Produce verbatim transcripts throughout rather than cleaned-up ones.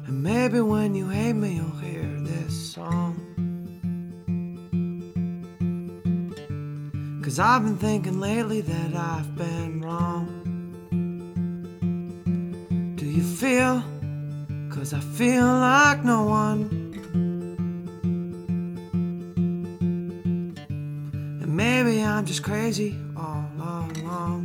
And maybe when you hate me, you'll hear this song. 'Cause I've been thinking lately that I've been wrong. Do you feel? 'Cause I feel like no one. And maybe I'm just crazy all along.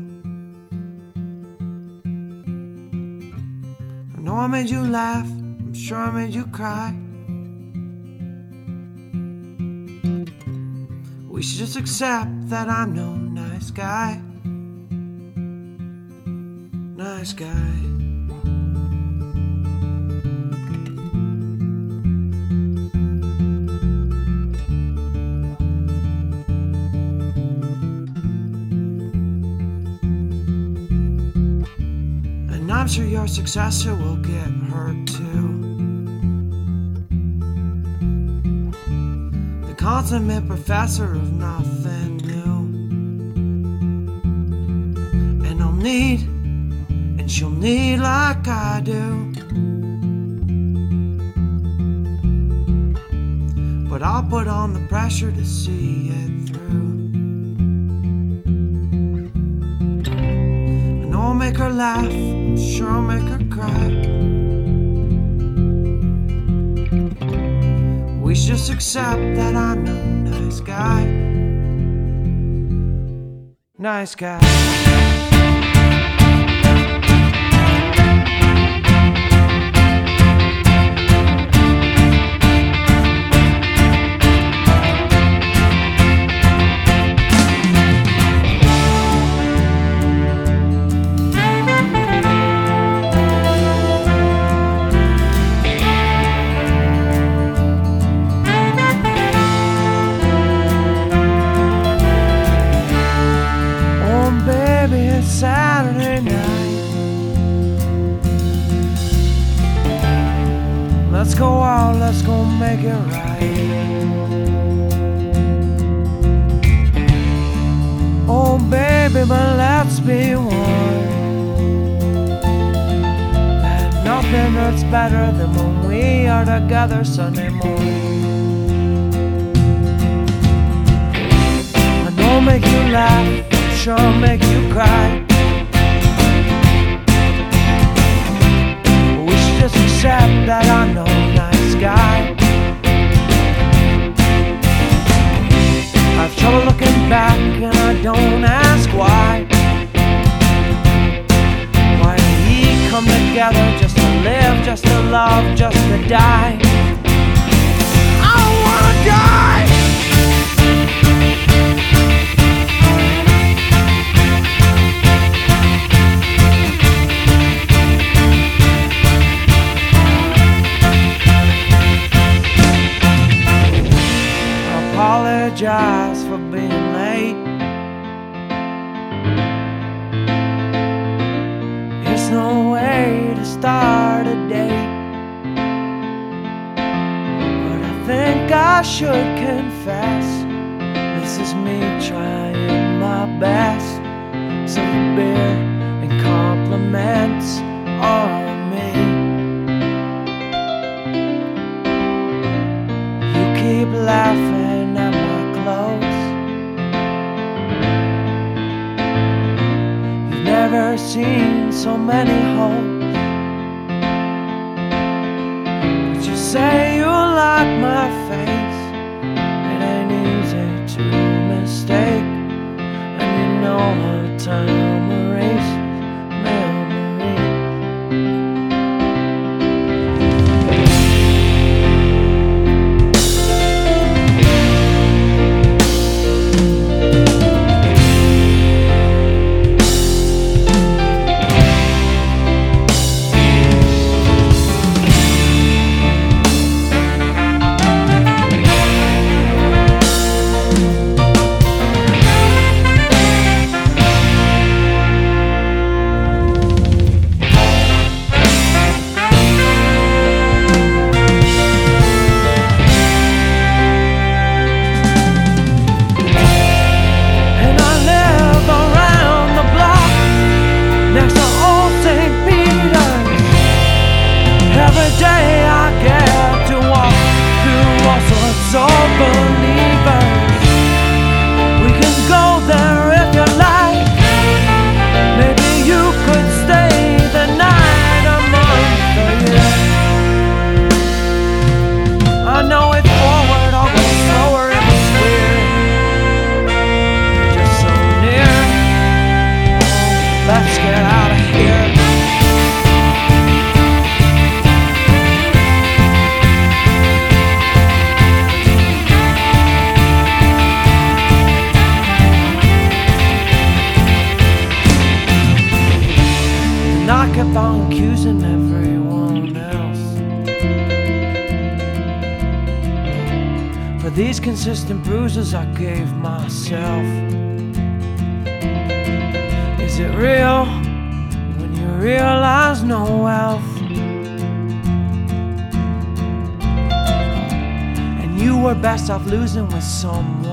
I know I made you laugh, I'm sure I made you cry. We should just accept that I'm no nice guy. Nice guy. And I'm sure your successor will get hurt too. The consummate professor of nothing new. And I'll need, and she'll need like I do. But I'll put on the pressure to see it through. I know I'll make her laugh, I'm sure I'll make her cry. We should just accept that I'm no nice guy. Nice guy. Saturday night. Let's go out, let's go make it right. Oh baby, but let's be one. That nothing hurts better than when we are together Sunday morning. I know I'll make you laugh, sure I'll make you cry. We should just accept that I'm no nice guy. I've trouble looking back and I don't ask why. Why did we come together just to live, just to love, just to die? I don't wanna die. Apologize for being late. There's no way to start a date, but I think I should confess this is me trying my best. So the beer and compliments on me. You keep laughing at my clothes. You've never seen so many holes. But you say you like my face. It ain't easy to mistake. And you know how time erases memories. Every day these consistent bruises I gave myself. Is it real when you realize no wealth? And you were best off losing with someone